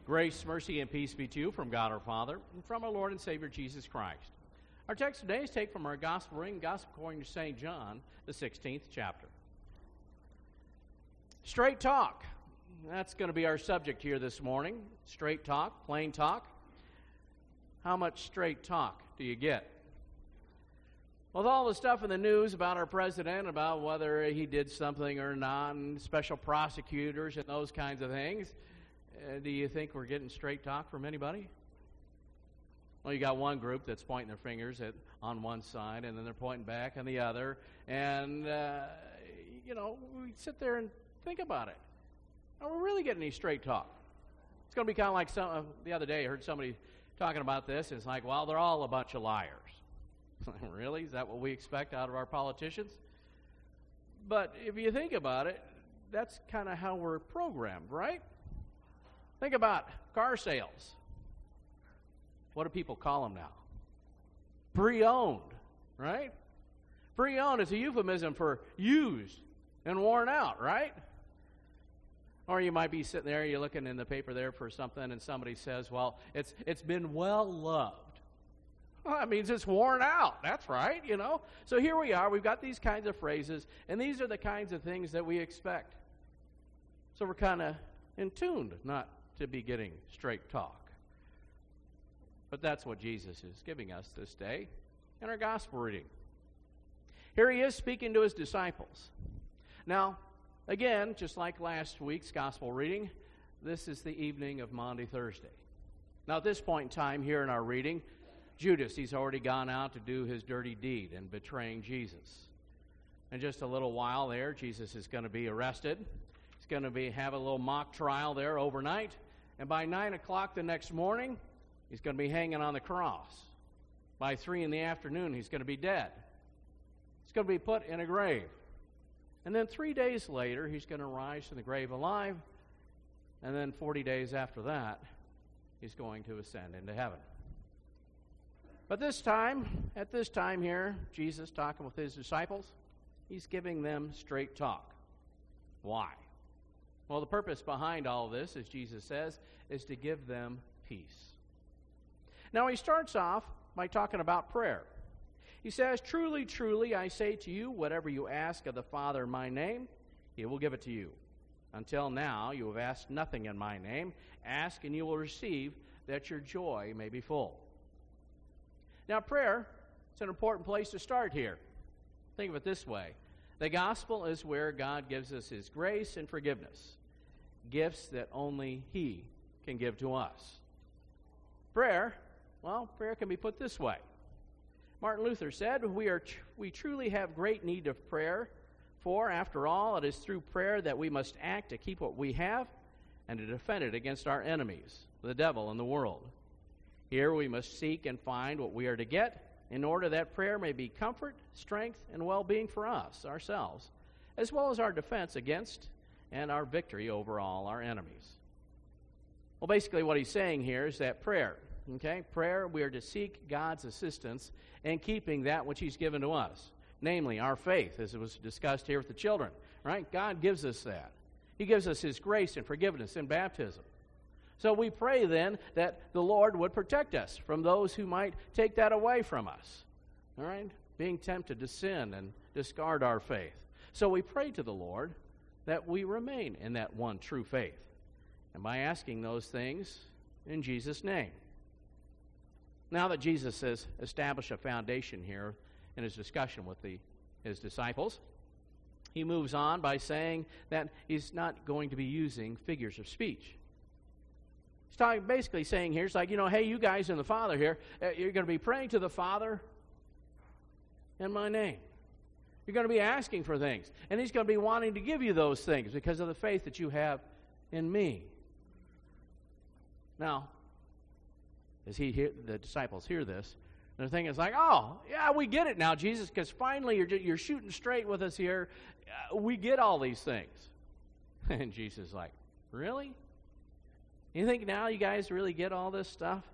Grace, mercy, and peace be to you from God our Father and from our Lord and Savior Jesus Christ. Our text today is taken from our Gospel reading, Gospel according to St. John, the 16th chapter. Straight talk. That's going to be our subject here this morning. Straight talk, plain talk. How much straight talk do you get? With all the stuff in the news about our president, about whether he did something or not, and special prosecutors and those kinds of things, do you think we're getting straight talk from anybody? Well, you got one group that's pointing their fingers on one side, and then they're pointing back on the other. And, we sit there and think about it. Are we really getting any straight talk? It's going to be kind of like the other day I heard somebody talking about this. It's like, well, they're all a bunch of liars. Really? Is that what we expect out of our politicians? But if you think about it, that's kind of how we're programmed, right? Think about car sales. What do people call them now? Pre-owned, right? Pre-owned is a euphemism for used and worn out, right? Or you might be sitting there, you're looking in the paper there for something, and somebody says, well, it's been well loved. Well, that means it's worn out. That's right, So here we are. We've got these kinds of phrases, and these are the kinds of things that we expect. So we're kind of in tune not to be getting straight talk. But that's what Jesus is giving us this day in our gospel reading. Here he is speaking to his disciples. Now, again, just like last week's gospel reading, this is the evening of Maundy Thursday. Now, at this point in time here in our reading, Judas, he's already gone out to do his dirty deed in betraying Jesus. In just a little while there, Jesus is going to be arrested. He's going to have a little mock trial there overnight. And by 9 o'clock the next morning, he's going to be hanging on the cross. By 3 in the afternoon, he's going to be dead. He's going to be put in a grave. And then 3 days later, he's going to rise from the grave alive. And then 40 days after that, he's going to ascend into heaven. But at this time here, Jesus talking with his disciples, he's giving them straight talk. Why? Well, the purpose behind all this, as Jesus says, is to give them peace. Now, he starts off by talking about prayer. He says, "Truly, truly, I say to you, whatever you ask of the Father in my name, he will give it to you. Until now, you have asked nothing in my name. Ask, and you will receive, that your joy may be full." Now, prayer is an important place to start here. Think of it this way. The gospel is where God gives us his grace and forgiveness, gifts that only he can give to us. Prayer can be put this way. Martin Luther said, we truly have great need of prayer, for, after all, it is through prayer that we must act to keep what we have and to defend it against our enemies, the devil and the world. Here we must seek and find what we are to get in order that prayer may be comfort, strength, and well-being for us, ourselves, as well as our defense against and our victory over all our enemies. Well, basically what he's saying here is that prayer, we are to seek God's assistance in keeping that which he's given to us, namely our faith, as it was discussed here with the children, right? God gives us that. He gives us his grace and forgiveness in baptism. So we pray then that the Lord would protect us from those who might take that away from us, all right? Being tempted to sin and discard our faith. So we pray to the Lord that we remain in that one true faith, and by asking those things in Jesus' name. Now that Jesus has established a foundation here in his discussion with his disciples, he moves on by saying that he's not going to be using figures of speech. He's basically saying here, it's like, hey, you guys and the Father here, you're going to be praying to the Father in my name. You're going to be asking for things, and he's going to be wanting to give you those things because of the faith that you have in me. Now, as the disciples hear this, they're thinking, it's like, oh, yeah, we get it now, Jesus, because finally you're shooting straight with us here. We get all these things. And Jesus is like, really? You think now you guys really get all this stuff?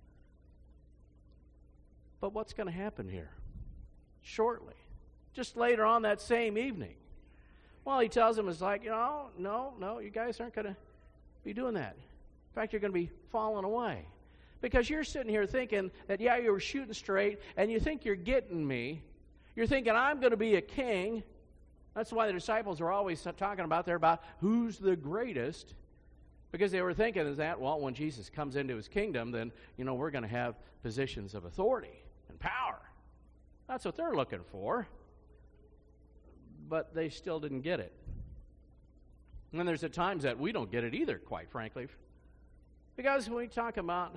But what's going to happen here? Shortly. Just later on that same evening. Well, he tells them, it's like, no, you guys aren't going to be doing that. In fact, you're going to be falling away. Because you're sitting here thinking that, yeah, you were shooting straight, and you think you're getting me. You're thinking, I'm going to be a king. That's why the disciples are always talking about there about who's the greatest. Because they were thinking is that, well, when Jesus comes into his kingdom, then, we're going to have positions of authority and power. That's what they're looking for. But they still didn't get it. And then there's at times that we don't get it either, quite frankly. Because when we talk about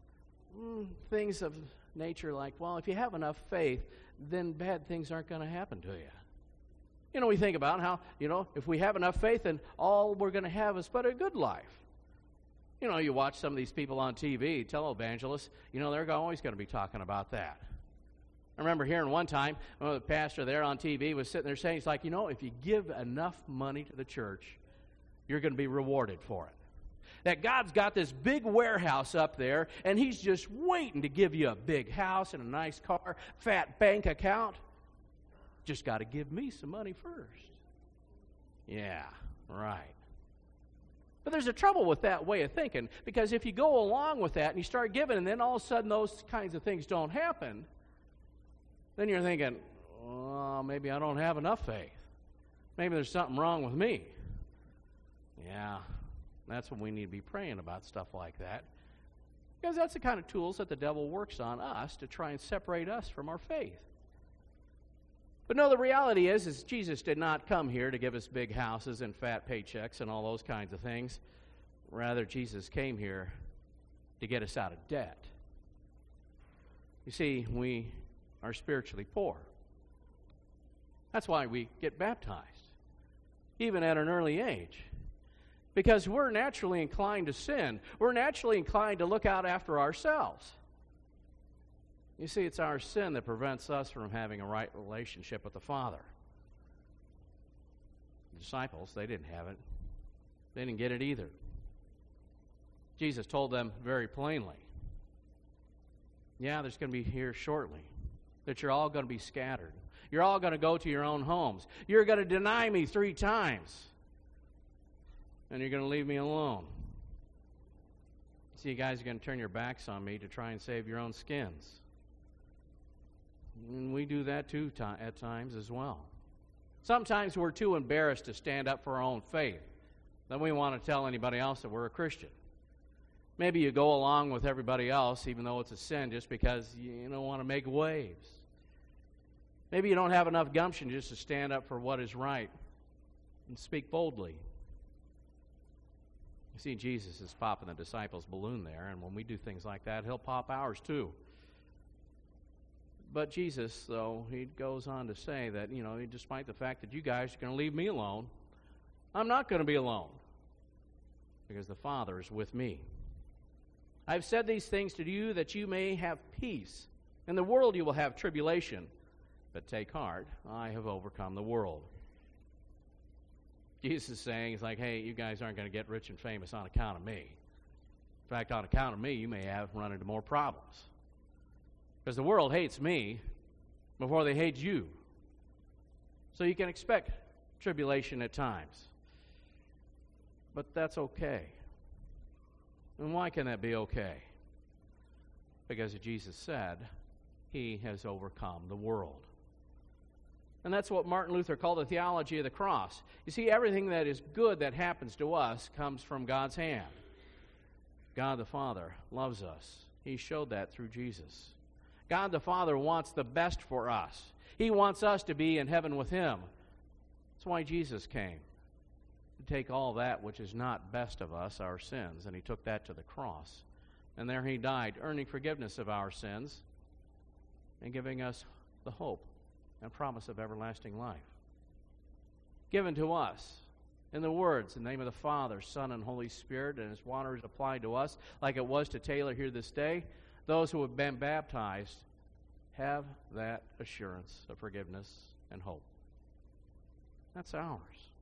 things of nature like, well, if you have enough faith, then bad things aren't going to happen to you. We think about how, if we have enough faith, then all we're going to have is but a good life. You watch some of these people on TV, televangelists, they're always going to be talking about that. I remember hearing one time, the pastor there on TV was sitting there saying, he's like, if you give enough money to the church, you're going to be rewarded for it. That God's got this big warehouse up there, and he's just waiting to give you a big house and a nice car, fat bank account. Just got to give me some money first. Yeah, right. But there's a trouble with that way of thinking, because if you go along with that and you start giving, and then all of a sudden those kinds of things don't happen, then you're thinking, well, maybe I don't have enough faith. Maybe there's something wrong with me. Yeah. That's when we need to be praying about stuff like that. Because that's the kind of tools that the devil works on us to try and separate us from our faith. But no, the reality is Jesus did not come here to give us big houses and fat paychecks and all those kinds of things. Rather, Jesus came here to get us out of debt. You see, we are spiritually poor. That's why we get baptized, even at an early age. Because we're naturally inclined to sin. We're naturally inclined to look out after ourselves. You see, it's our sin that prevents us from having a right relationship with the Father. The disciples, they didn't have it. They didn't get it either. Jesus told them very plainly, yeah, there's going to be here shortly, that you're all going to be scattered. You're all going to go to your own homes. You're going to deny me 3 times. And you're going to leave me alone. See, you guys are going to turn your backs on me to try and save your own skins. And we do that too at times as well. Sometimes we're too embarrassed to stand up for our own faith. Then we want to tell anybody else that we're a Christian. Maybe you go along with everybody else, even though it's a sin, just because you don't want to make waves. Maybe you don't have enough gumption just to stand up for what is right and speak boldly. You see, Jesus is popping the disciples' balloon there, and when we do things like that, he'll pop ours too. But Jesus, though, he goes on to say that, despite the fact that you guys are going to leave me alone, I'm not going to be alone, because the Father is with me. I've said these things to you that you may have peace. In the world you will have tribulation, but take heart, I have overcome the world. Jesus is saying, he's like, hey, you guys aren't going to get rich and famous on account of me. In fact, on account of me, you may have run into more problems. Because the world hates me before they hate you. So you can expect tribulation at times. But that's okay. And why can that be okay? Because Jesus said, he has overcome the world. And that's what Martin Luther called the theology of the cross. You see, everything that is good that happens to us comes from God's hand. God the Father loves us. He showed that through Jesus. God the Father wants the best for us. He wants us to be in heaven with him. That's why Jesus came, to take all that which is not best of us, our sins, and he took that to the cross. And there he died, earning forgiveness of our sins and giving us the hope and promise of everlasting life. Given to us in the words, in the name of the Father, Son, and Holy Spirit, and his water is applied to us like it was to Taylor here this day. Those who have been baptized have that assurance of forgiveness and hope. That's ours.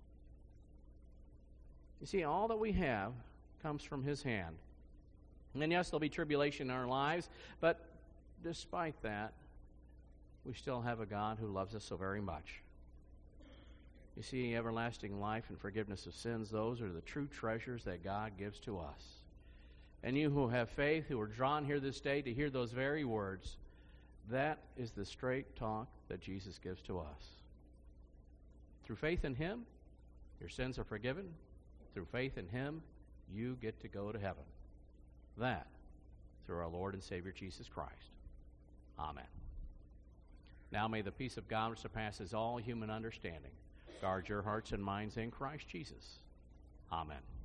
You see, all that we have comes from his hand. And yes, there'll be tribulation in our lives, but despite that, we still have a God who loves us so very much. You see, everlasting life and forgiveness of sins, those are the true treasures that God gives to us. And you who have faith, who are drawn here this day to hear those very words, that is the straight talk that Jesus gives to us. Through faith in Him, your sins are forgiven. Through faith in Him, you get to go to heaven. That, through our Lord and Savior Jesus Christ. Amen. Now may the peace of God, which surpasses all human understanding, guard your hearts and minds in Christ Jesus. Amen.